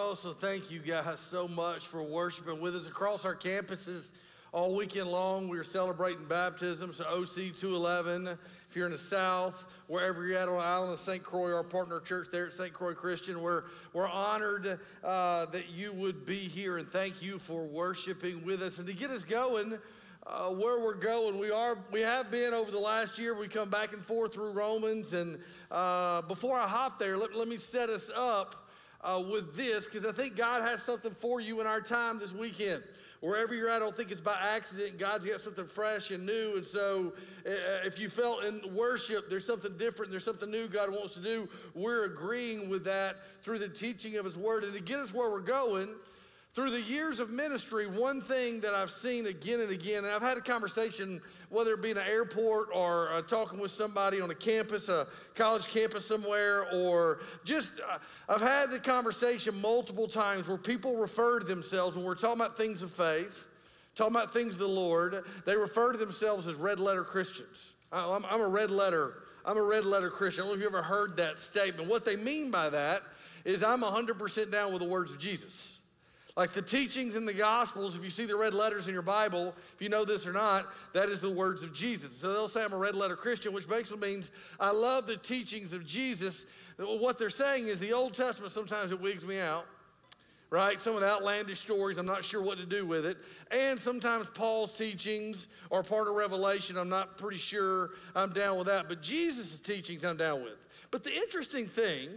Oh, so thank you guys so much for worshiping with us across our campuses all weekend long. We're celebrating baptism, so OC 211. If you're in the South, wherever you're at on the island of St. Croix, our partner church there at St. Croix Christian, we're honored that you would be here, and thank you for worshiping with us. And to get us going, where we're going, we have been over the last year. We come back and forth through Romans, and before I hop there, let me set us up with this, because I think God has something for you in our time this weekend. Wherever you're at, I don't think it's by accident. God's got something fresh and new. And so if you felt in worship, there's something different, there's something new God wants to do, we're agreeing with that through the teaching of his word. And to get us where we're going, through the years of ministry, one thing that I've seen again and again, and I've had a conversation, whether it be in an airport or talking with somebody on a campus, a college campus somewhere, or just, I've had the conversation multiple times where people refer to themselves, when we're talking about things of faith, talking about things of the Lord, they refer to themselves as red letter Christians. I'm a red letter Christian. I don't know if you ever heard that statement. What they mean by that is I'm 100% down with the words of Jesus. Like the teachings in the Gospels, if you see the red letters in your Bible, if you know this or not, that is the words of Jesus. So they'll say I'm a red letter Christian, which basically means I love the teachings of Jesus. What they're saying is the Old Testament, sometimes it wigs me out, right? Some of the outlandish stories, I'm not sure what to do with it. And sometimes Paul's teachings are part of Revelation. I'm not pretty sure I'm down with that. But Jesus' teachings I'm down with. But the interesting thing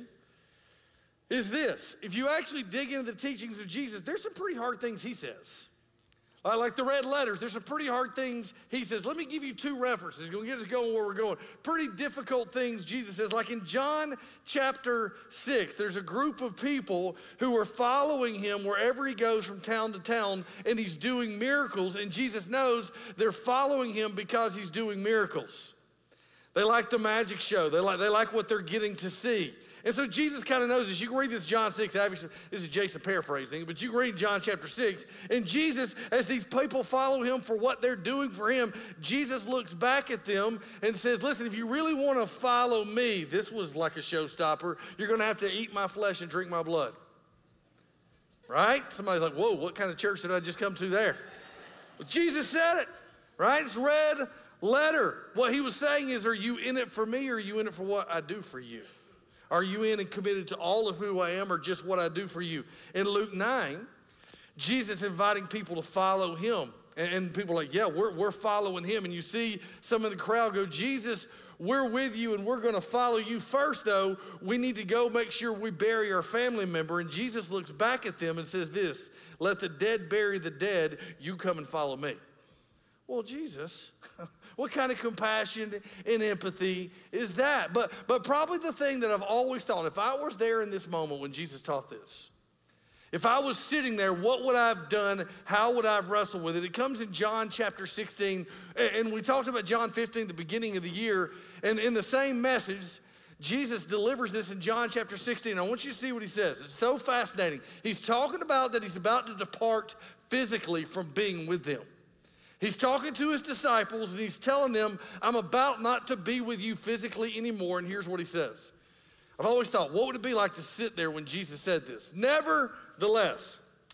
is this: if you actually dig into the teachings of Jesus, there's some pretty hard things he says. Like the red letters, there's some pretty hard things he says. Let me give you two references. It's going to get us going where we're going. Pretty difficult things Jesus says. Like in John chapter 6, there's a group of people who are following him wherever he goes from town to town, and he's doing miracles, and Jesus knows they're following him because he's doing miracles. They like the magic show. They like what they're getting to see. And so Jesus kind of knows this. You can read this John 6. Obviously, this is Jason paraphrasing, but you can read John chapter 6. And Jesus, as these people follow him for what they're doing for him, Jesus looks back at them and says, listen, if you really want to follow me, this was like a showstopper, you're going to have to eat my flesh and drink my blood. Right? Somebody's like, whoa, what kind of church did I just come to there? Well, Jesus said it, right? It's red letter. What he was saying is, are you in it for me, or are you in it for what I do for you? Are you in and committed to all of who I am, or just what I do for you? In Luke 9, Jesus inviting people to follow him. And people are like, yeah, we're following him. And you see some of the crowd go, Jesus, we're with you and we're going to follow you. First, though, we need to go make sure we bury our family member. And Jesus looks back at them and says this: let the dead bury the dead. You come and follow me. Well, Jesus, what kind of compassion and empathy is that? But probably the thing that I've always thought, if I was there in this moment when Jesus taught this, if I was sitting there, what would I have done? How would I have wrestled with it? It comes in John chapter 16, and we talked about John 15, the beginning of the year, and in the same message, Jesus delivers this in John chapter 16. I want you to see what he says. It's so fascinating. He's talking about that he's about to depart physically from being with them. He's talking to his disciples, and he's telling them, I'm about not to be with you physically anymore. And here's what he says. I've always thought, what would it be like to sit there when Jesus said this? Nevertheless,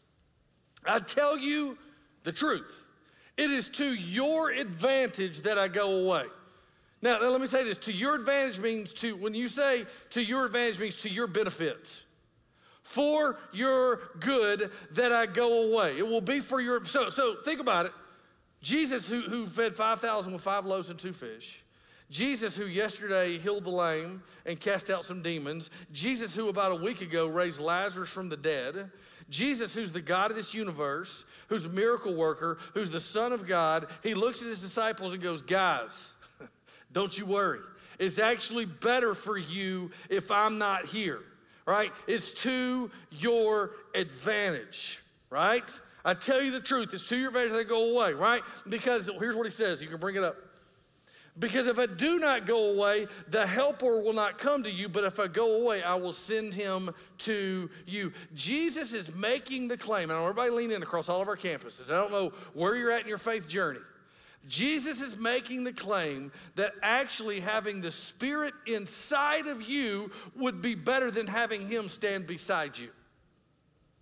I tell you the truth. It is to your advantage that I go away. Now let me say this. To your advantage means to, when you say to your advantage, means to your benefit. For your good that I go away. It will be for your, so think about it. Jesus, who fed 5,000 with 5 loaves and 2 fish. Jesus, who yesterday healed the lame and cast out some demons. Jesus, who about a week ago raised Lazarus from the dead. Jesus, who's the God of this universe, who's a miracle worker, who's the Son of God. He looks at his disciples and goes, guys, don't you worry. It's actually better for you if I'm not here, right? It's to your advantage, right? I tell you the truth, it's to your advantage that I go away, right? Because here's what he says, you can bring it up. Because if I do not go away, the helper will not come to you, but if I go away, I will send him to you. Jesus is making the claim, and I want everybody lean in across all of our campuses. I don't know where you're at in your faith journey. Jesus is making the claim that actually having the Spirit inside of you would be better than having him stand beside you.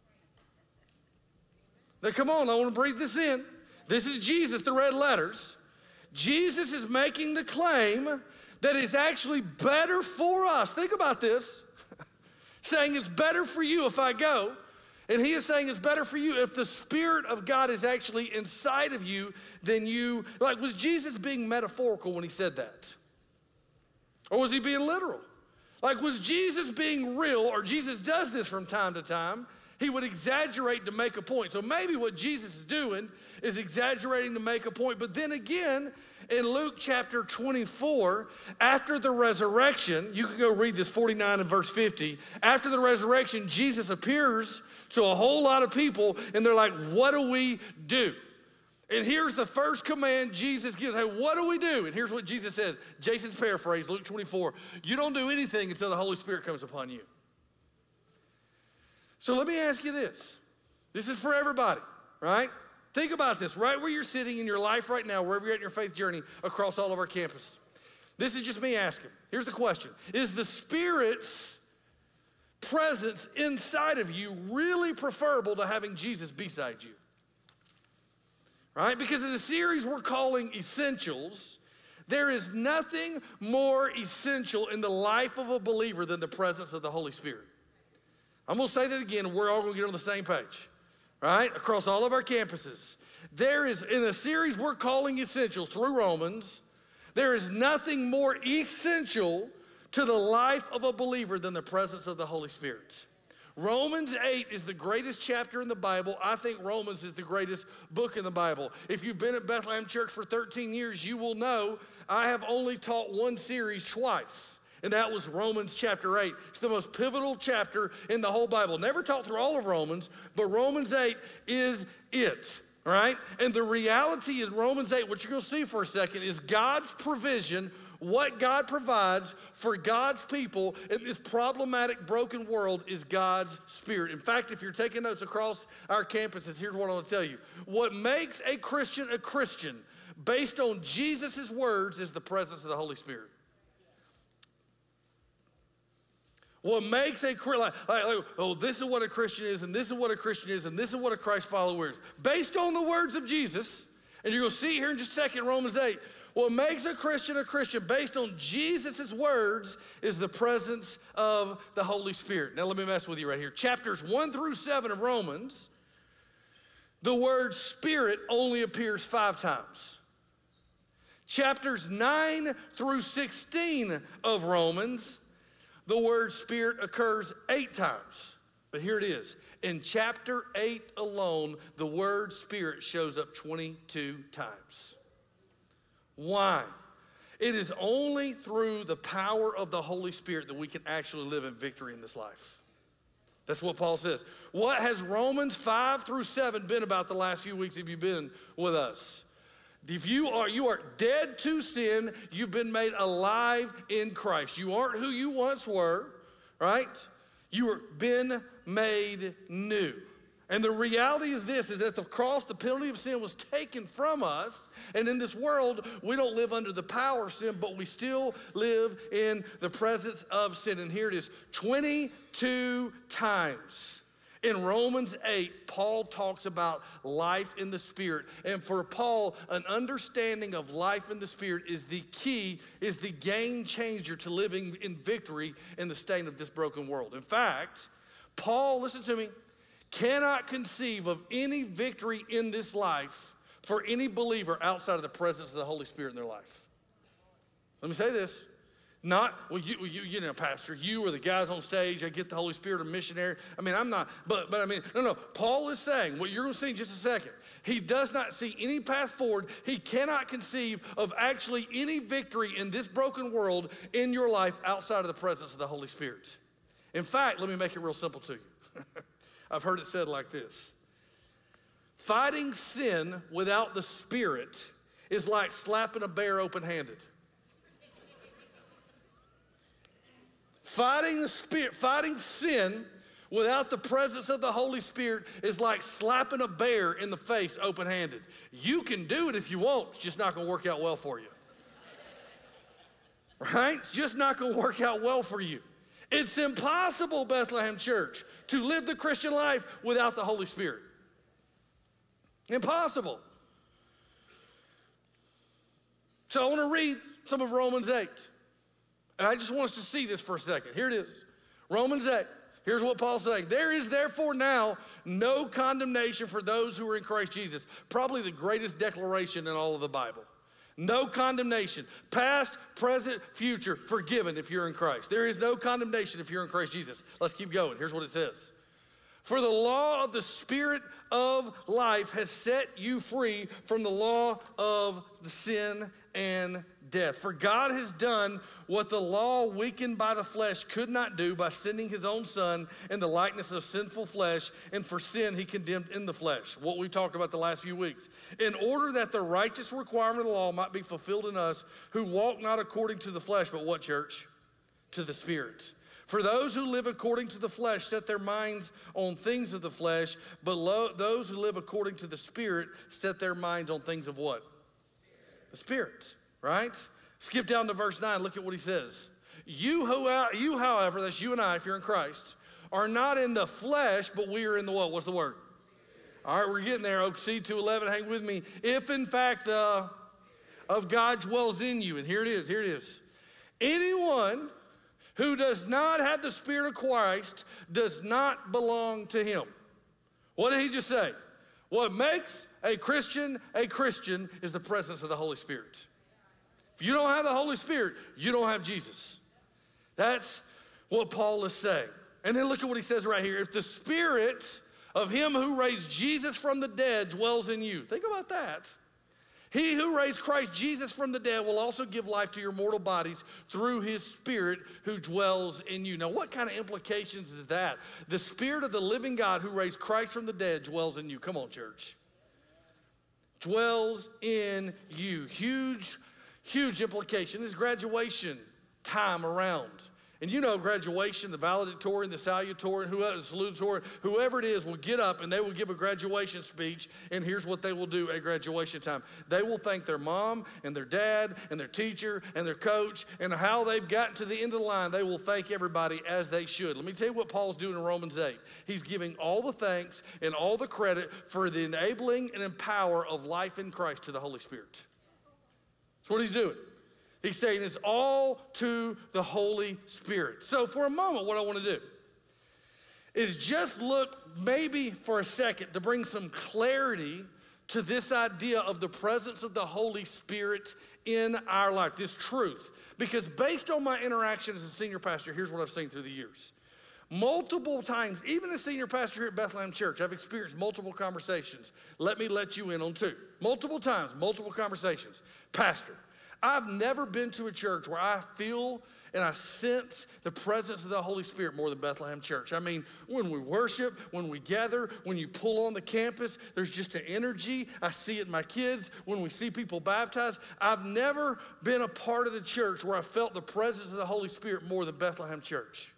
Now, come on, I want to breathe this in. This is Jesus, the red letters. Jesus is making the claim that it's actually better for us. Think about this. Saying it's better for you if I go. And he is saying it's better for you if the Spirit of God is actually inside of you than you. Like, was Jesus being metaphorical when he said that? Or was he being literal? Like, was Jesus being real? Or Jesus does this from time to time. He would exaggerate to make a point. So maybe what Jesus is doing is exaggerating to make a point. But then again, in Luke chapter 24, after the resurrection, you can go read this 49 and verse 50. After the resurrection, Jesus appears to a whole lot of people, and they're like, what do we do? And here's the first command Jesus gives. Hey, what do we do? And here's what Jesus says. Jason's paraphrase, Luke 24. You don't do anything until the Holy Spirit comes upon you. So let me ask you this. This is for everybody, right? Think about this, right where you're sitting in your life right now, wherever you're at in your faith journey across all of our campuses. This is just me asking. Here's the question. Is the Spirit's presence inside of you really preferable to having Jesus beside you? Right? Because in the series we're calling Essentials, there is nothing more essential in the life of a believer than the presence of the Holy Spirit. I'm going to say that again. We're all going to get on the same page, right? Across all of our campuses. There is, in a series we're calling Essentials through Romans, there is nothing more essential to the life of a believer than the presence of the Holy Spirit. Romans 8 is the greatest chapter in the Bible. I think Romans is the greatest book in the Bible. If you've been at Bethlehem Church for 13 years, you will know I have only taught one series twice. And that was Romans chapter 8. It's the most pivotal chapter in the whole Bible. Never taught through all of Romans, but Romans 8 is it, right? And the reality in Romans 8, what you're going to see for a second, is God's provision, what God provides for God's people in this problematic, broken world is God's Spirit. In fact, if you're taking notes across our campuses, here's what I want to tell you. What makes a Christian based on Jesus' words is the presence of the Holy Spirit. What makes a Christian, oh, this is what a Christian is, and this is what a Christian is, and this is what a Christ follower is. Based on the words of Jesus, and you're going to see here in just a second, Romans 8, what makes a Christian based on Jesus' words is the presence of the Holy Spirit. Now let me mess with you right here. Chapters 1 through 7 of Romans, the word Spirit only appears 5 times. Chapters 9 through 16 of Romans, the word Spirit occurs 8 times. But here it is. In chapter 8 alone, the word Spirit shows up 22 times. Why? It is only through the power of the Holy Spirit that we can actually live in victory in this life. That's what Paul says. What has Romans 5 through 7 been about the last few weeks if you've been with us? If you are dead to sin, you've been made alive in Christ. You aren't who you once were, right? You are been made new. And the reality is this, is at the cross, the penalty of sin was taken from us. And in this world, we don't live under the power of sin, but we still live in the presence of sin. And here it is, 22 times. In Romans 8, Paul talks about life in the Spirit. And for Paul, an understanding of life in the Spirit is the key, is the game changer to living in victory in the state of this broken world. In fact, Paul, listen to me, cannot conceive of any victory in this life for any believer outside of the presence of the Holy Spirit in their life. Let me say this. Not, well, you know, Pastor, you or the guys on stage, I get the Holy Spirit or missionary. I mean, I'm not, but I mean, no. Paul is saying, what you're going to see in just a second, he does not see any path forward. He cannot conceive of actually any victory in this broken world in your life outside of the presence of the Holy Spirit. In fact, let me make it real simple to you. I've heard it said like this. Fighting sin without the Spirit is like slapping a bear open-handed. Fighting sin without the presence of the Holy Spirit is like slapping a bear in the face open-handed. You can do it if you want, it's just not going to work out well for you. Right? It's just not going to work out well for you. It's impossible, Bethlehem Church, to live the Christian life without the Holy Spirit. Impossible. So I want to read some of Romans 8. And I just want us to see this for a second. Here it is. Romans 8. Here's what Paul's saying. There is therefore now no condemnation for those who are in Christ Jesus. Probably the greatest declaration in all of the Bible. No condemnation. Past, present, future, forgiven if you're in Christ. There is no condemnation if you're in Christ Jesus. Let's keep going. Here's what it says. For the law of the Spirit of life has set you free from the law of the sin and death. For God has done what the law weakened by the flesh could not do by sending his own Son in the likeness of sinful flesh, and for sin he condemned in the flesh. What we talked about the last few weeks. In order that the righteous requirement of the law might be fulfilled in us who walk not according to the flesh, but what, church? To the Spirit. For those who live according to the flesh set their minds on things of the flesh, but those who live according to the Spirit set their minds on things of what? The Spirit, right? Skip down to verse 9. Look at what he says. You, however, that's you and I, if you're in Christ, are not in the flesh, but we are in the what? What's the word? All right, we're getting there. OC 2:11, hang with me. If in fact the of God dwells in you, and here it is. Anyone who does not have the Spirit of Christ does not belong to him. What did he just say? What makes a Christian is the presence of the Holy Spirit. If you don't have the Holy Spirit, you don't have Jesus. That's what Paul is saying. And then look at what he says right here. If the Spirit of him who raised Jesus from the dead dwells in you. Think about that. He who raised Christ Jesus from the dead will also give life to your mortal bodies through his Spirit who dwells in you. Now, what kind of implications is that? The Spirit of the living God who raised Christ from the dead dwells in you. Come on, church. Dwells in you. Huge implication. This graduation time around. And you know graduation, the valedictorian, the salutatorian, the salutatorian, whoever it is will get up and they will give a graduation speech. And here's what they will do at graduation time. They will thank their mom and their dad and their teacher and their coach and how they've gotten to the end of the line. They will thank everybody as they should. Let me tell you what Paul's doing in Romans 8. He's giving all the thanks and all the credit for the enabling and empower of life in Christ to the Holy Spirit. That's what he's doing. He's saying it's all to the Holy Spirit. So for a moment, what I want to do is just look maybe for a second to bring some clarity to this idea of the presence of the Holy Spirit in our life, this truth. Because based on my interaction as a senior pastor, here's what I've seen through the years. Multiple times, even as senior pastor here at Bethlehem Church, I've experienced multiple conversations. Let me let you in on two. Multiple times, multiple conversations. Pastor, I've never been to a church where I feel and I sense the presence of the Holy Spirit more than Bethlehem Church. I mean, when we worship, when we gather, when you pull on the campus, there's just an energy. I see it in my kids. When we see people baptized, I've never been a part of the church where I felt the presence of the Holy Spirit more than Bethlehem Church.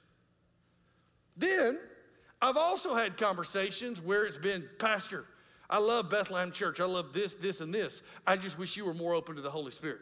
Then, I've also had conversations where it's been, Pastor, I love Bethlehem Church. I love this, this, and this. I just wish you were more open to the Holy Spirit.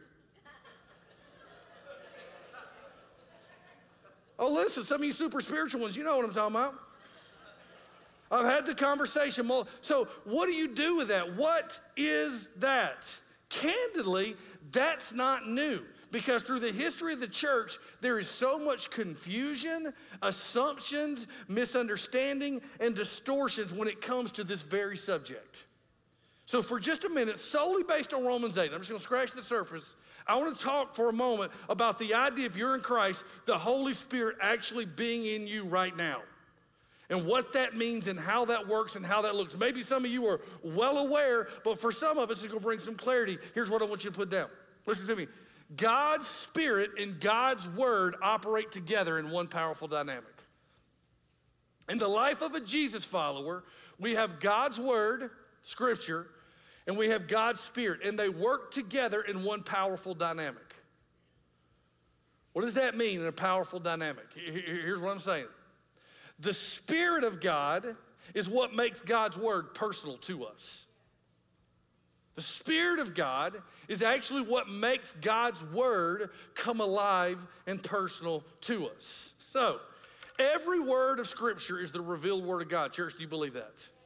Oh, listen, some of you super spiritual ones, you know what I'm talking about. I've had the conversation. So what do you do with that? What is that? Candidly, that's not new. Because through the history of the church, there is so much confusion, assumptions, misunderstanding, and distortions when it comes to this very subject. So for just a minute, solely based on Romans 8, I'm just going to scratch the surface. I want to talk for a moment about the idea, if you're in Christ, the Holy Spirit actually being in you right now. And what that means and how that works and how that looks. Maybe some of you are well aware, but for some of us, it's going to bring some clarity. Here's what I want you to put down. Listen to me. God's Spirit and God's Word operate together in one powerful dynamic. In the life of a Jesus follower, we have God's Word, Scripture, and we have God's Spirit, and they work together in one powerful dynamic. What does that mean in a powerful dynamic? Here's what I'm saying. The Spirit of God is what makes God's Word personal to us. The Spirit of God is actually what makes God's Word come alive and personal to us. So, every word of Scripture is the revealed Word of God. Church, do you believe that?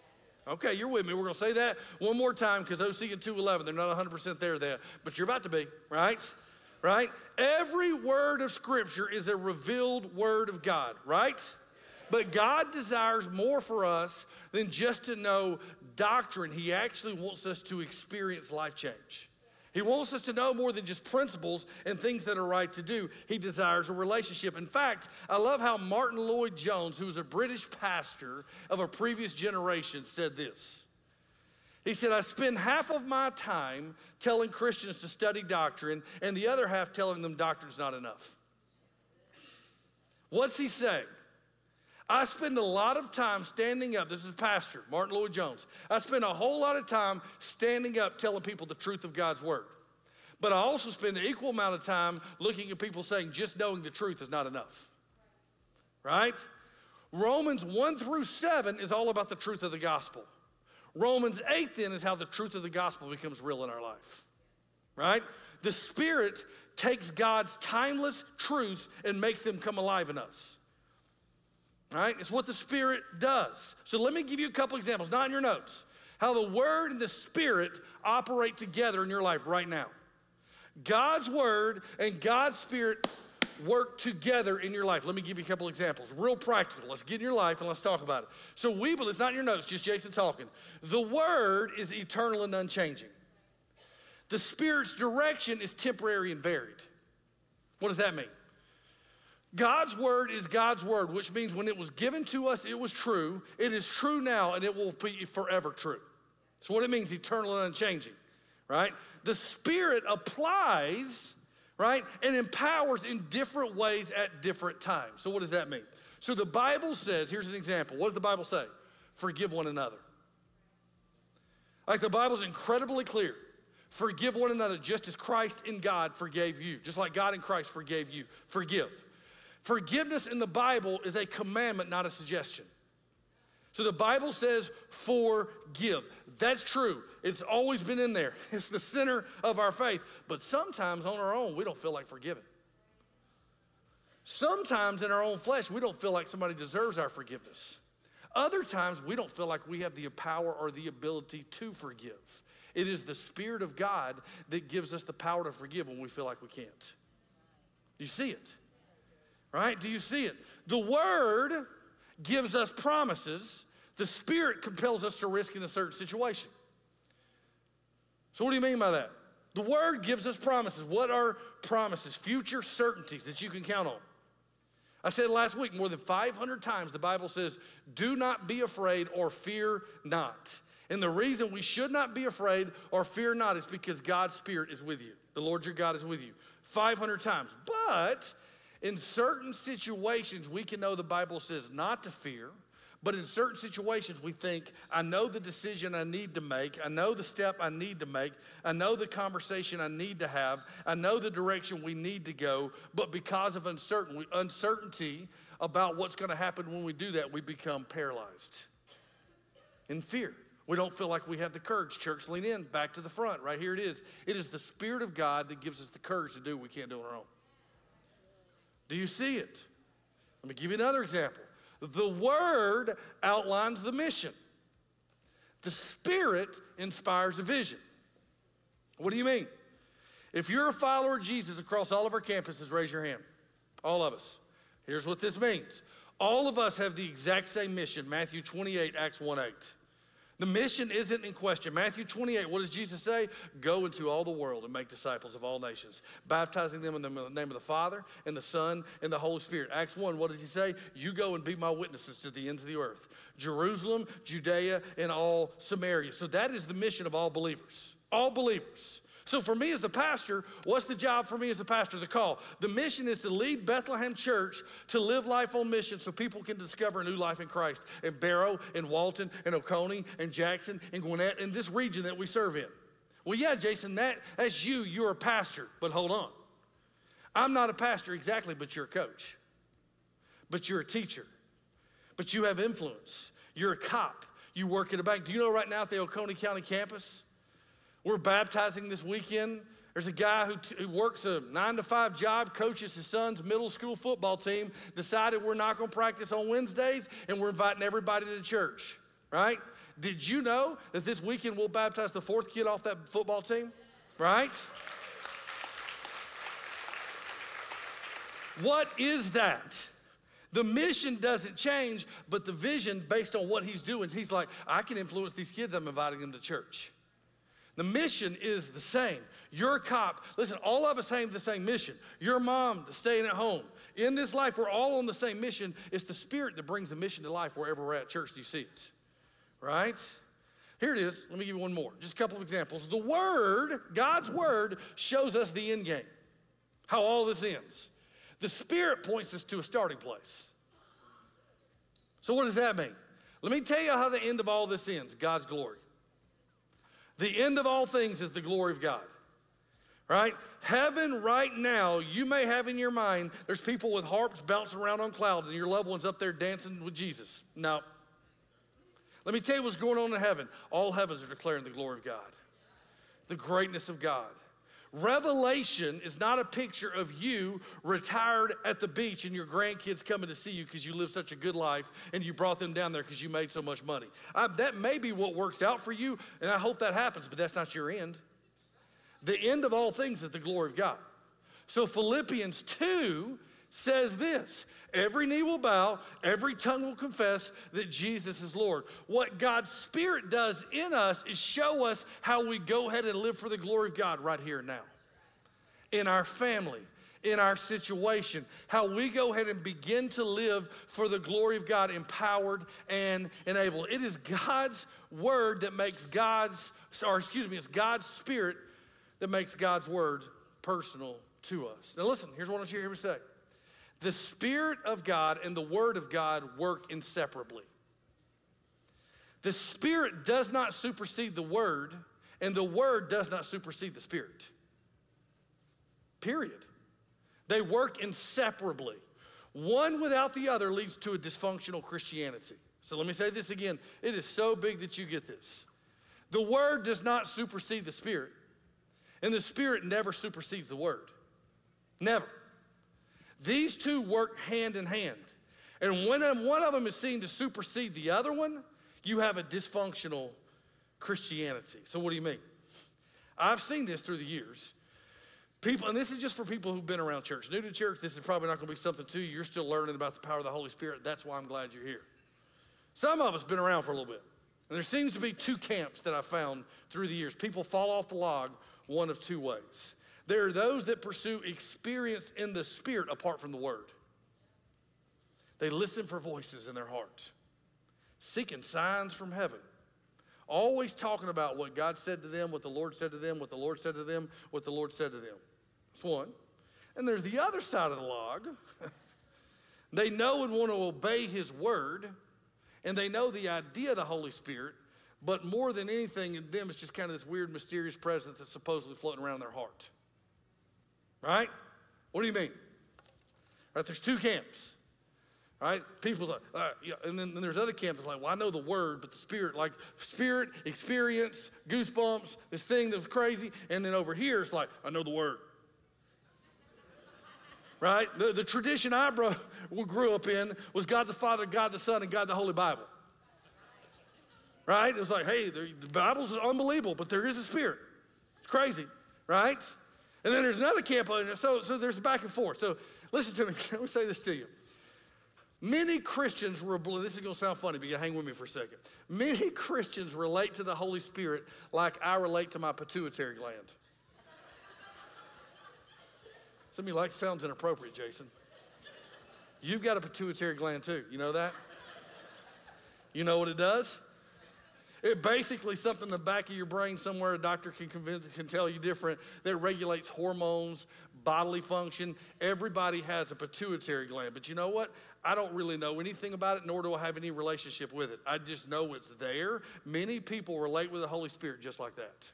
Okay, you're with me. We're going to say that one more time because OC and 2:11, they're not 100% there, but you're about to be, right? Right? Every word of Scripture is a revealed word of God, right? But God desires more for us than just to know doctrine. He actually wants us to experience life change. He wants us to know more than just principles and things that are right to do. He desires a relationship. In fact, I love how Martin Lloyd-Jones, who was a British pastor of a previous generation, said this. He said, I spend half of my time telling Christians to study doctrine and the other half telling them doctrine's not enough. What's he saying? I spend a lot of time standing up. This is Pastor Martin Lloyd-Jones. I spend a whole lot of time standing up telling people the truth of God's word. But I also spend an equal amount of time looking at people saying just knowing the truth is not enough. Right? Romans 1-7 is all about the truth of the gospel. Romans 8 then is how the truth of the gospel becomes real in our life. Right? The Spirit takes God's timeless truths and makes them come alive in us. Right? It's what the Spirit does. So let me give you a couple examples, not in your notes, how the Word and the Spirit operate together in your life right now. God's Word and God's Spirit work together in your life. Let me give you a couple examples, real practical. Let's get in your life and let's talk about it. So we believe, it's not in your notes, just Jason talking. The Word is eternal and unchanging. The Spirit's direction is temporary and varied. What does that mean? God's word is God's word, which means when it was given to us, it was true. It is true now, and it will be forever true. So what it means, eternal and unchanging, right? The Spirit applies, right, and empowers in different ways at different times. So what does that mean? So the Bible says, here's an example. What does the Bible say? Forgive one another. Like the Bible's incredibly clear. Forgive one another just as Christ in God forgave you. Just like God in Christ forgave you. Forgive. Forgiveness in the Bible is a commandment, not a suggestion. So the Bible says forgive. That's true. It's always been in there. It's the center of our faith. But sometimes on our own, we don't feel like forgiving. Sometimes in our own flesh, we don't feel like somebody deserves our forgiveness. Other times, we don't feel like we have the power or the ability to forgive. It is the Spirit of God that gives us the power to forgive when we feel like we can't. You see it? Right? Do you see it? The Word gives us promises. The Spirit compels us to risk in a certain situation. So what do you mean by that? The Word gives us promises. What are promises? Future certainties that you can count on. I said last week, more than 500 times the Bible says, do not be afraid or fear not. And the reason we should not be afraid or fear not is because God's Spirit is with you. The Lord your God is with you. 500 times. But in certain situations, we can know the Bible says not to fear, but in certain situations, we think, I know the decision I need to make. I know the step I need to make. I know the conversation I need to have. I know the direction we need to go, but because of uncertainty about what's going to happen when we do that, we become paralyzed in fear. We don't feel like we have the courage. Church, lean in, back to the front. Right here it is. It is the Spirit of God that gives us the courage to do what we can't do on our own. Do you see it? Let me give you another example. The Word outlines the mission. The Spirit inspires a vision. What do you mean? If you're a follower of Jesus across all of our campuses, raise your hand. All of us. Here's what this means. All of us have the exact same mission. Matthew 28, Acts 1:8. The mission isn't in question. Matthew 28, what does Jesus say? Go into all the world and make disciples of all nations, baptizing them in the name of the Father and the Son and the Holy Spirit. Acts 1, what does he say? You go and be my witnesses to the ends of the earth. Jerusalem, Judea, and all Samaria. So that is the mission of all believers. All believers. So for me as the pastor, what's the job for me as the pastor? The call. The mission is to lead Bethlehem Church to live life on mission so people can discover a new life in Christ in Barrow, in Walton, in Oconee, in Jackson, in Gwinnett, in this region that we serve in. Well, yeah, Jason, that's you. You're a pastor. But hold on. I'm not a pastor exactly, but you're a coach. But you're a teacher. But you have influence. You're a cop. You work at a bank. Do you know right now at the Oconee County campus, we're baptizing this weekend. There's a guy who works a 9-to-5 job, coaches his son's middle school football team, decided we're not going to practice on Wednesdays, and we're inviting everybody to church. right? Did you know that this weekend we'll baptize the 4th kid off that football team, right? What is that? The mission doesn't change, but the vision based on what he's doing, he's like, I can influence these kids, I'm inviting them to church. The mission is the same. You're a cop. Listen, all of us have the same mission. Your mom, staying at home. In this life, we're all on the same mission. It's the Spirit that brings the mission to life wherever we're at church. Do you see it? Right? Here it is. Let me give you one more. Just a couple of examples. The Word, God's Word, shows us the end game, how all this ends. The Spirit points us to a starting place. So what does that mean? Let me tell you how the end of all this ends, God's glory. The end of all things is the glory of God, right? Heaven right now, you may have in your mind, there's people with harps bouncing around on clouds and your loved one's up there dancing with Jesus. No. Let me tell you what's going on in heaven. All heavens are declaring the glory of God, the greatness of God. Revelation is not a picture of you retired at the beach and your grandkids coming to see you because you lived such a good life and you brought them down there because you made so much money. That may be what works out for you, and I hope that happens, but that's not your end. The end of all things is the glory of God. So Philippians 2 says this, every knee will bow, every tongue will confess that Jesus is Lord. What God's Spirit does in us is show us how we go ahead and live for the glory of God right here and now. In our family, in our situation, how we go ahead and begin to live for the glory of God, empowered and enabled. It is God's Word that makes it's God's Spirit that makes God's Word personal to us. Now listen, here's what I want you to hear me say. The Spirit of God and the Word of God work inseparably. The Spirit does not supersede the Word, and the Word does not supersede the Spirit. Period. They work inseparably. One without the other leads to a dysfunctional Christianity. So let me say this again. It is so big that you get this. The Word does not supersede the Spirit, and the Spirit never supersedes the Word. Never. These two work hand in hand. And when one of them is seen to supersede the other one, you have a dysfunctional Christianity. So what do you mean? I've seen this through the years. People, and this is just for people who've been around church. New to church, this is probably not going to be something to you. You're still learning about the power of the Holy Spirit. That's why I'm glad you're here. Some of us have been around for a little bit. And there seems to be two camps that I've found through the years. People fall off the log one of two ways. There are those that pursue experience in the Spirit apart from the Word. They listen for voices in their heart, seeking signs from heaven, always talking about what God said to them, what the Lord said to them, what the Lord said to them, what the Lord said to them. That's one. And there's the other side of the log. They know and want to obey His Word, and they know the idea of the Holy Spirit, but more than anything in them, it's just kind of this weird, mysterious presence that's supposedly floating around in their heart. Right? What do you mean? Right? There's two camps. Right? People's like, and then there's other camps like, well, I know the Word, but the Spirit, like Spirit, experience, goosebumps, this thing that was crazy. And then over here, it's like, I know the Word. Right? The tradition I grew up in was God the Father, God the Son, and God the Holy Bible. Right? It was like, hey, the Bible's unbelievable, but there is a Spirit. It's crazy. Right? And then there's another camp, so there's back and forth. So listen to me, let me say this to you. Many Christians, this is going to sound funny, but you hang with me for a second. Many Christians relate to the Holy Spirit like I relate to my pituitary gland. Some of you sounds inappropriate, Jason. You've got a pituitary gland too, you know that? You know what it does? It basically something in the back of your brain somewhere a doctor can tell you different that regulates hormones, bodily function. Everybody has a pituitary gland, but you know what? I don't really know anything about it, nor do I have any relationship with it. I just know it's there. Many people relate with the Holy Spirit just like that.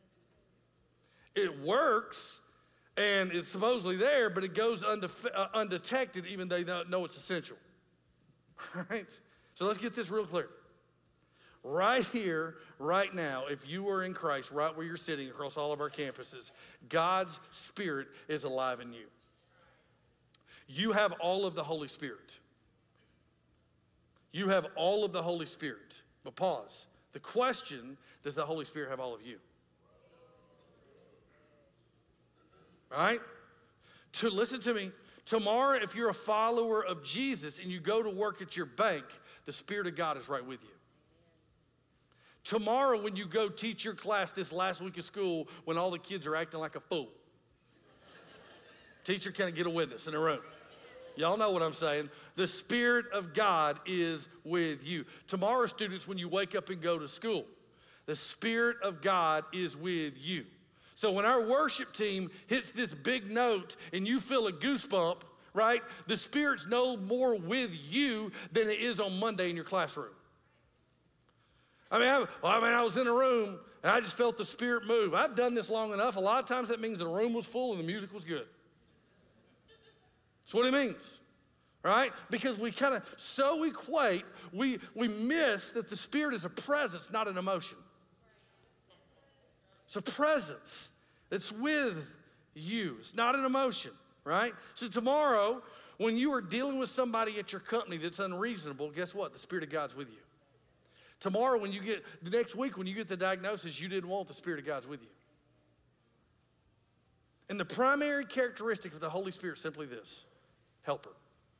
It works, and it's supposedly there, but it goes undetected even though they know it's essential. Right? So let's get this real clear. Right here, right now, if you are in Christ, right where you're sitting across all of our campuses, God's Spirit is alive in you. You have all of the Holy Spirit. You have all of the Holy Spirit. But pause. The question, does the Holy Spirit have all of you? Right? Listen to me. Tomorrow, if you're a follower of Jesus and you go to work at your bank, the Spirit of God is right with you. Tomorrow, when you go teach your class this last week of school, when all the kids are acting like a fool, teacher can't get a witness in the room. Y'all know what I'm saying. The Spirit of God is with you. Tomorrow, students, when you wake up and go to school, the Spirit of God is with you. So when our worship team hits this big note and you feel a goosebump, right? The Spirit's no more with you than it is on Monday in your classroom. I was in a room and I just felt the Spirit move. I've done this long enough. A lot of times that means the room was full and the music was good. That's what it means, right? Because we kind of so equate, we miss that the Spirit is a presence, not an emotion. It's a presence that's with you. It's not an emotion, right? So tomorrow, when you are dealing with somebody at your company that's unreasonable, guess what? The Spirit of God's with you. Tomorrow, the next week, when you get the diagnosis you didn't want, the Spirit of God's with you. And the primary characteristic of the Holy Spirit is simply this: helper.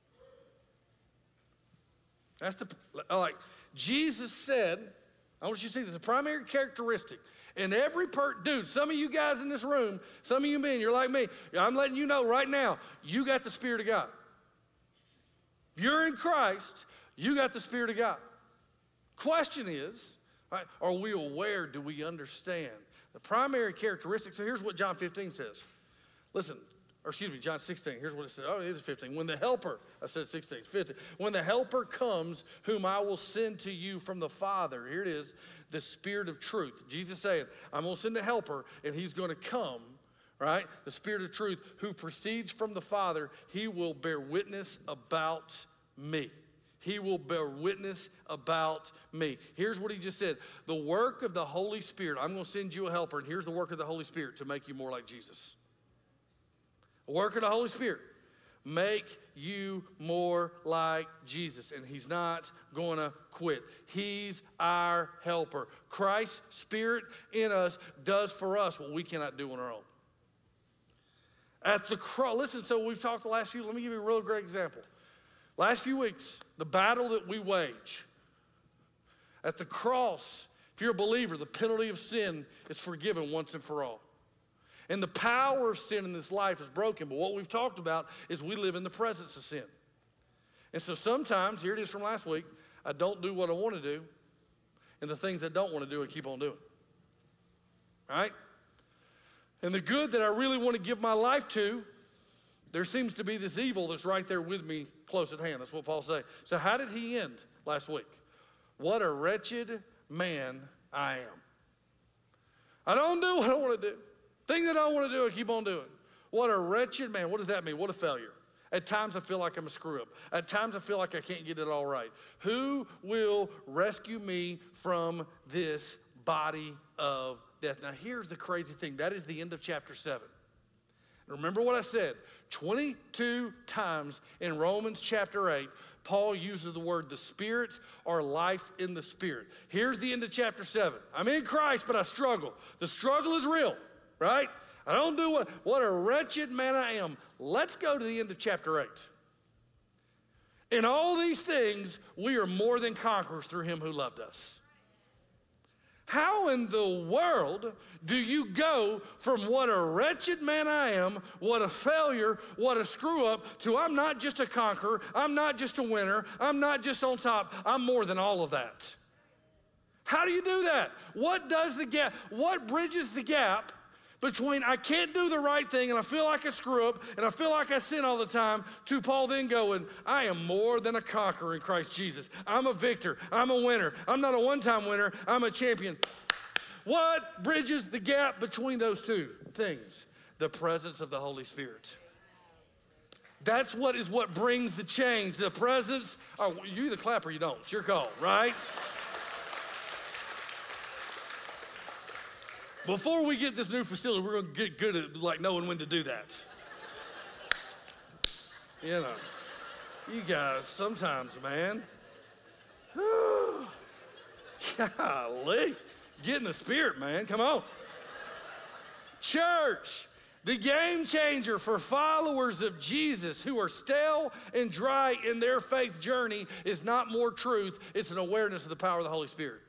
Jesus said, I want you to see this, the primary characteristic. And dude, some of you guys in this room, some of you men, you're like me. I'm letting you know right now, you got the Spirit of God. If you're in Christ, you got the Spirit of God. Question is, right, are we aware, do we understand? The primary characteristic, so here's what John 15 says. Listen, John 16, here's what it says. Oh, it is 15. When the helper, I said 16, it's 15. When the helper comes, whom I will send to you from the Father, here it is, the Spirit of truth. Jesus saying, I'm going to send a helper, and he's going to come, right? The Spirit of truth, who proceeds from the Father, he will bear witness about me. He will bear witness about me. Here's what he just said. The work of the Holy Spirit, I'm going to send you a helper, and here's the work of the Holy Spirit to make you more like Jesus. The work of the Holy Spirit, make you more like Jesus, and he's not going to quit. He's our helper. Christ's Spirit in us does for us what we cannot do on our own. At the cross, listen, so we've talked the last few, let me give you a real great example. Last few weeks, the battle that we wage. At the cross, if you're a believer, the penalty of sin is forgiven once and for all. And the power of sin in this life is broken. But what we've talked about is we live in the presence of sin. And so sometimes, here it is from last week, I don't do what I want to do. And the things I don't want to do, I keep on doing. Right? And the good that I really want to give my life to, there seems to be this evil that's right there with me, close at hand. That's what Paul said. So how did he end last week? What a wretched man I am. I don't do what I want to do. Things that I don't want to do, I keep on doing. What a wretched man. What does that mean? What a failure. At times I feel like I'm a screw up. At times I feel like I can't get it all right. Who will rescue me from this body of death? Now here's the crazy thing. That is the end of chapter 7. Remember what I said, 22 times in Romans chapter 8, Paul uses the word the Spirit or life in the Spirit. Here's the end of chapter 7. I'm in Christ, but I struggle. The struggle is real, right? I don't do what a wretched man I am. Let's go to the end of chapter 8. In all these things, we are more than conquerors through him who loved us. How in the world do you go from what a wretched man I am, what a failure, what a screw up, to I'm not just a conqueror, I'm not just a winner, I'm not just on top, I'm more than all of that? How do you do that? What bridges the gap between I can't do the right thing and I feel like I screw up and I feel like I sin all the time, to Paul then going, I am more than a conqueror in Christ Jesus. I'm a victor. I'm a winner. I'm not a one-time winner. I'm a champion. What bridges the gap between those two things? The presence of the Holy Spirit. That's what brings the change. The presence. Oh, you either clap or you don't. It's your call, right? Before we get this new facility, we're going to get good at like knowing when to do that. You know, you guys, sometimes, man. Golly. Get in the spirit, man. Come on. Church, the game changer for followers of Jesus who are stale and dry in their faith journey is not more truth. It's an awareness of the power of the Holy Spirit.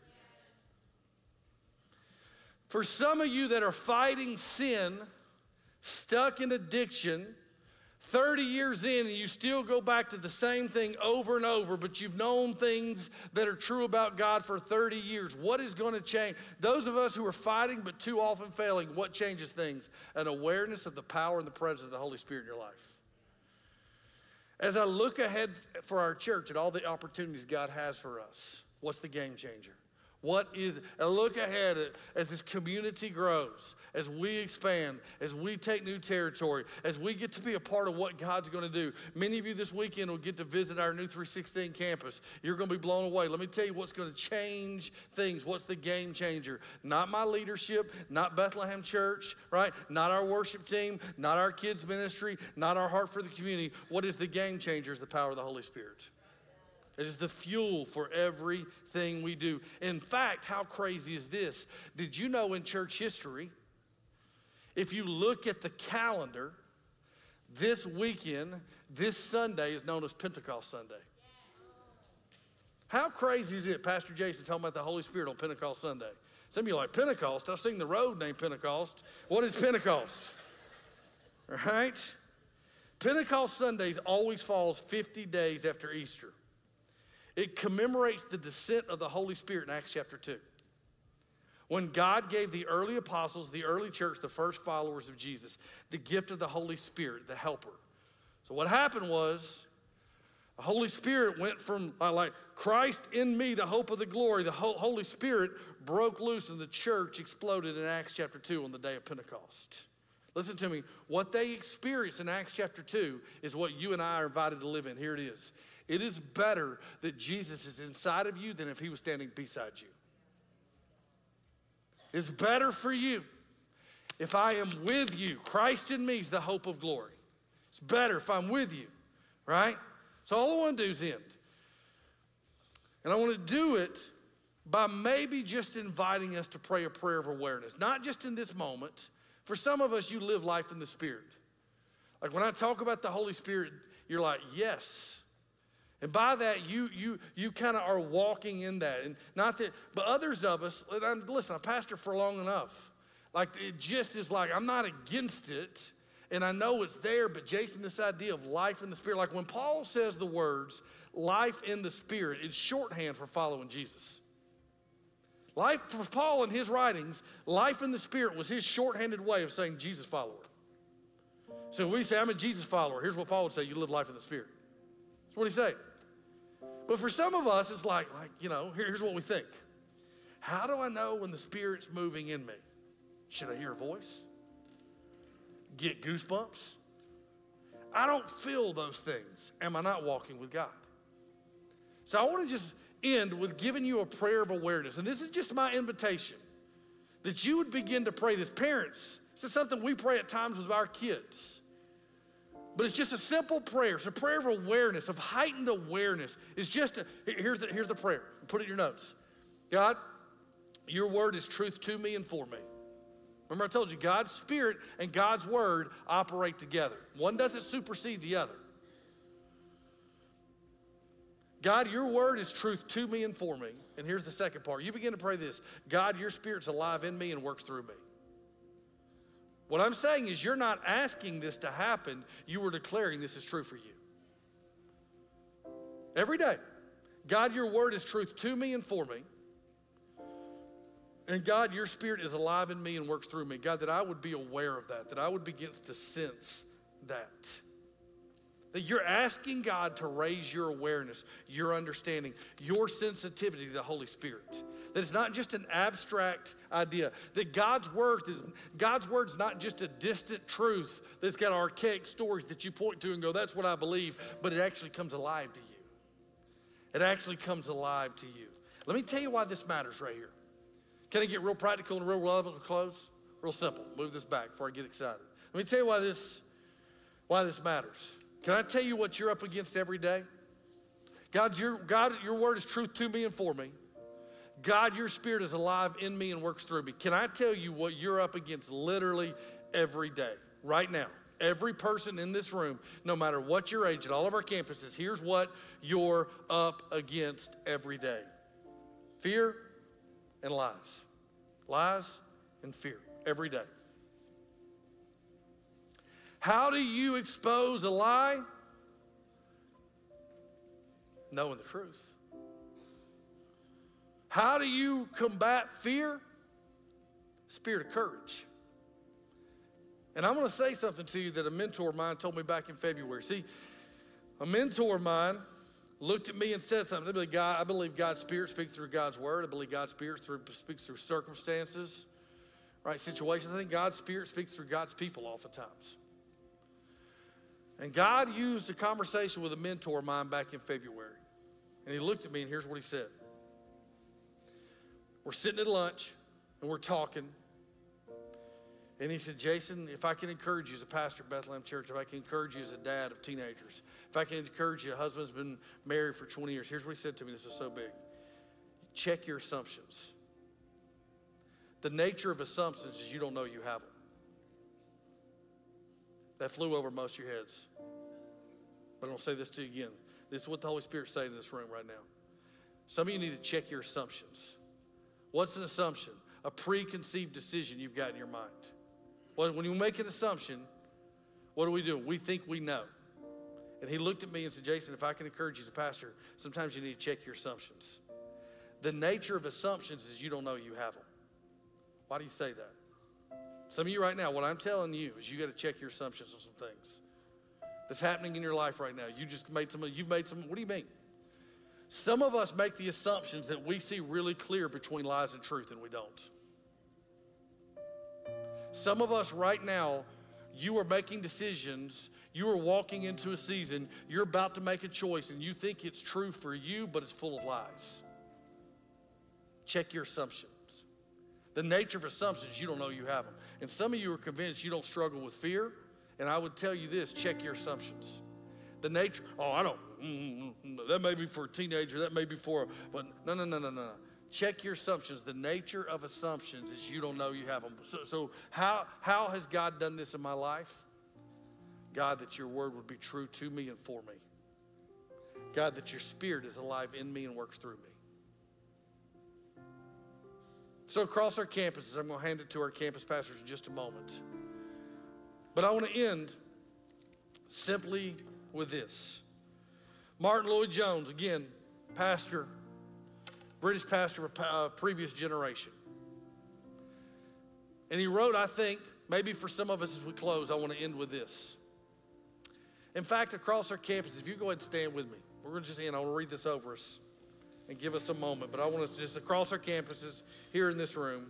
For some of you that are fighting sin, stuck in addiction, 30 years in and you still go back to the same thing over and over, but you've known things that are true about God for 30 years. What is going to change? Those of us who are fighting but too often failing, what changes things? An awareness of the power and the presence of the Holy Spirit in your life. As I look ahead for our church and all the opportunities God has for us, what's the game changer? What is it? And look ahead as this community grows, as we expand, as we take new territory, as we get to be a part of what God's going to do. Many of you this weekend will get to visit our new 316 campus. You're going to be blown away. Let me tell you what's going to change things. What's the game changer? Not my leadership, not Bethlehem Church, right? Not our worship team, not our kids ministry, not our heart for the community. What is the game changer is the power of the Holy Spirit. It is the fuel for everything we do. In fact, how crazy is this? Did you know in church history, if you look at the calendar, this weekend, this Sunday is known as Pentecost Sunday. How crazy is it, Pastor Jason talking about the Holy Spirit on Pentecost Sunday? Some of you are like, Pentecost? I've seen the road named Pentecost. What is Pentecost? All right? Pentecost Sundays always falls 50 days after Easter. It commemorates the descent of the Holy Spirit in Acts chapter 2. When God gave the early apostles, the early church, the first followers of Jesus, the gift of the Holy Spirit, the helper. So what happened was, the Holy Spirit went from like Christ in me, the hope of the glory. The Holy Spirit broke loose and the church exploded in Acts chapter 2 on the day of Pentecost. Listen to me. What they experienced in Acts chapter 2 is what you and I are invited to live in. Here it is. It is better that Jesus is inside of you than if he was standing beside you. It's better for you if I am with you. Christ in me is the hope of glory. It's better if I'm with you, right? So all I want to do is end. And I want to do it by maybe just inviting us to pray a prayer of awareness. Not just in this moment. For some of us, you live life in the Spirit. Like when I talk about the Holy Spirit, you're like, yes. And by that, you kind of are walking in that. And not that, but others of us, listen, I pastored for long enough. Like it just is like, I'm not against it. And I know it's there, but Jason, this idea of life in the Spirit, like when Paul says the words, life in the Spirit, it's shorthand for following Jesus. Life for Paul in his writings, life in the Spirit was his shorthanded way of saying Jesus follower. So we say, I'm a Jesus follower. Here's what Paul would say, you live life in the Spirit. That's what he's saying. But for some of us, it's like here's what we think. How do I know when the Spirit's moving in me? Should I hear a voice? Get goosebumps? I don't feel those things. Am I not walking with God? So I want to just end with giving you a prayer of awareness. And this is just my invitation, that you would begin to pray this. Parents, this is something we pray at times with our kids. But it's just a simple prayer. It's a prayer of awareness, of heightened awareness. It's just, here's the prayer. Put it in your notes. God, your word is truth to me and for me. Remember I told you, God's Spirit and God's word operate together. One doesn't supersede the other. God, your word is truth to me and for me. And here's the second part. You begin to pray this. God, your Spirit's alive in me and works through me. What I'm saying is you're not asking this to happen. You are declaring this is true for you. Every day. God, your word is truth to me and for me. And God, your Spirit is alive in me and works through me. God, that I would be aware of that I would begin to sense that. That you're asking God to raise your awareness, your understanding, your sensitivity to the Holy Spirit. That it's not just an abstract idea. That God's word's not just a distant truth that's got archaic stories that you point to and go, that's what I believe, but it actually comes alive to you. It actually comes alive to you. Let me tell you why this matters right here. Can I get real practical and real relevant to close? Real simple. Move this back before I get excited. Let me tell you why this matters. Can I tell you what you're up against every day? God, your word is truth to me and for me. God, your Spirit is alive in me and works through me. Can I tell you what you're up against literally every day, right now? Every person in this room, no matter what your age at all of our campuses, here's what you're up against every day. Fear and lies. Lies and fear every day. How do you expose a lie? Knowing the truth. How do you combat fear? Spirit of courage. And I'm going to say something to you that a mentor of mine told me back in February. See, a mentor of mine looked at me and said something. I believe God's Spirit speaks through God's Word. I believe God's Spirit speaks through circumstances, right, situations. I think God's Spirit speaks through God's people oftentimes. And God used a conversation with a mentor of mine back in February. And he looked at me and here's what he said. We're sitting at lunch and we're talking. And he said, Jason, if I can encourage you as a pastor at Bethlehem Church, if I can encourage you as a dad of teenagers, if I can encourage you, a husband's been married for 20 years, here's what he said to me, this is so big. Check your assumptions. The nature of assumptions is you don't know you have them. That flew over most of your heads. But I'm going to say this to you again. This is what the Holy Spirit's saying in this room right now. Some of you need to check your assumptions. What's an assumption? A preconceived decision you've got in your mind. When you make an assumption, what do? We think we know. And he looked at me and said, Jason, if I can encourage you as a pastor, sometimes you need to check your assumptions. The nature of assumptions is you don't know you have them. Why do you say that? Some of you right now, what I'm telling you is you got to check your assumptions on some things that's happening in your life right now. You've made some, what do you mean? Some of us make the assumptions that we see really clear between lies and truth, and we don't. Some of us right now, you are making decisions, you are walking into a season, you're about to make a choice, and you think it's true for you, but it's full of lies. Check your assumptions. The nature of assumptions, you don't know you have them. And some of you are convinced you don't struggle with fear, and I would tell you this, check your assumptions. The nature, that may be for a teenager, that may be for, but no. Check your assumptions. The nature of assumptions is you don't know you have them. So how has God done this in my life? God, that your word would be true to me and for me. God, that your Spirit is alive in me and works through me. So across our campuses, I'm going to hand it to our campus pastors in just a moment. But I want to end simply with this. Martin Lloyd-Jones, again, pastor, British pastor of a previous generation. And he wrote, I think, maybe for some of us as we close, I want to end with this. In fact, across our campuses, if you go ahead and stand with me, we're going to just end. I want to read this over us and give us a moment. But I want to just across our campuses here in this room.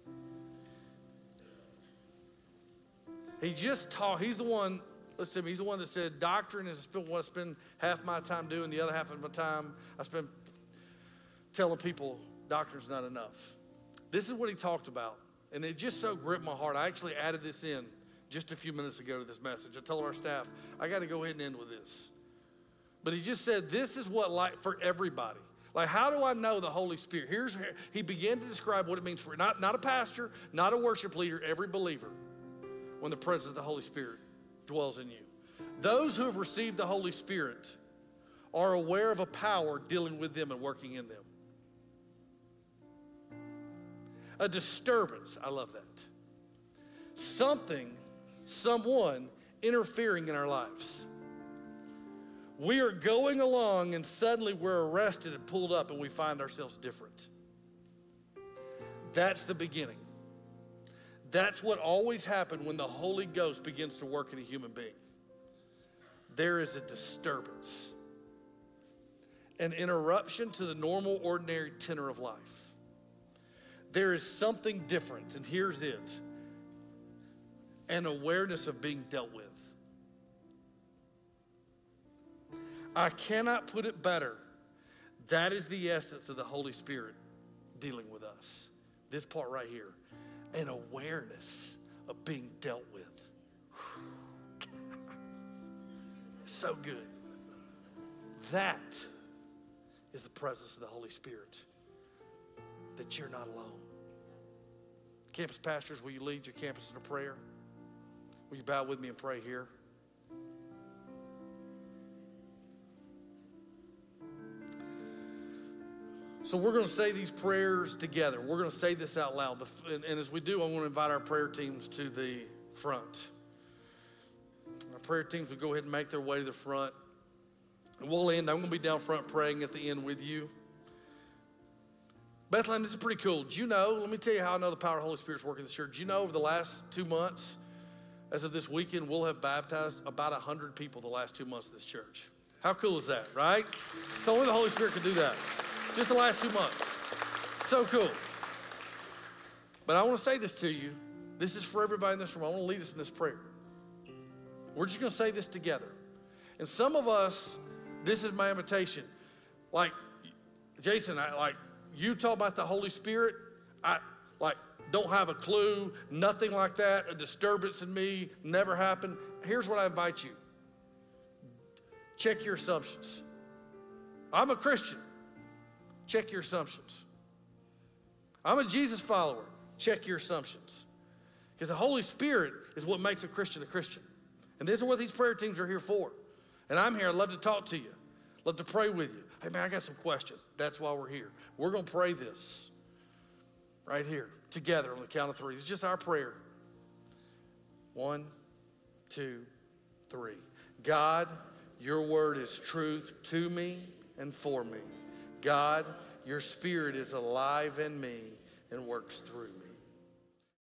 He just taught, he's the one, listen to me, he's the one that said doctrine is what I spend half my time doing, the other half of my time I spend telling people doctrine's not enough. This is what he talked about, and it just so gripped my heart. I actually added this in just a few minutes ago to this message. I told our staff, I got to go ahead and end with this. But he just said, this is what life for everybody. Like, how do I know the Holy Spirit? He began to describe what it means for not a pastor, not a worship leader, every believer, when the presence of the Holy Spirit dwells in you. Those who have received the Holy Spirit are aware of a power dealing with them and working in them. A disturbance, I love that. Someone interfering in our lives. We are going along and suddenly we're arrested and pulled up and we find ourselves different. That's the beginning. That's what always happens when the Holy Ghost begins to work in a human being. There is a disturbance, an interruption to the normal, ordinary tenor of life. There is something different, and here's it, an awareness of being dealt with. I cannot put it better. That is the essence of the Holy Spirit dealing with us. This part right here, an awareness of being dealt with. So good. That is the presence of the Holy Spirit. that you're not alone. Campus pastors, will you lead your campus in a prayer? Will you bow with me and pray here? So we're going to say these prayers together. We're going to say this out loud. And as we do, I want to invite our prayer teams to the front. Our prayer teams will go ahead and make their way to the front. And we'll end. I'm going to be down front praying at the end with you. Bethlehem, this is pretty cool. Do you know, let me tell you how I know the power of the Holy Spirit's working in this church. Do you know over the last 2 months, as of this weekend, we'll have baptized about 100 people the last 2 months of this church. How cool is that, right? So only the Holy Spirit can do that. Just the last 2 months. So cool. But I want to say this to you. This is for everybody in this room. I want to lead us in this prayer. We're just going to say this together. And some of us, this is my invitation. Like, Jason, you talk about the Holy Spirit. I don't have a clue, nothing like that, a disturbance in me, never happened. Here's what I invite you. Check your assumptions. I'm a Christian. Check your assumptions. I'm a Jesus follower. Check your assumptions. Because the Holy Spirit is what makes a Christian a Christian. And this is what these prayer teams are here for. And I'm here. I'd love to talk to you. Love to pray with you. Hey, man, I got some questions. That's why we're here. We're going to pray this right here together on the count of 3. It's just our prayer. 1, 2, 3. God, your word is truth to me and for me. God, your Spirit is alive in me and works through me.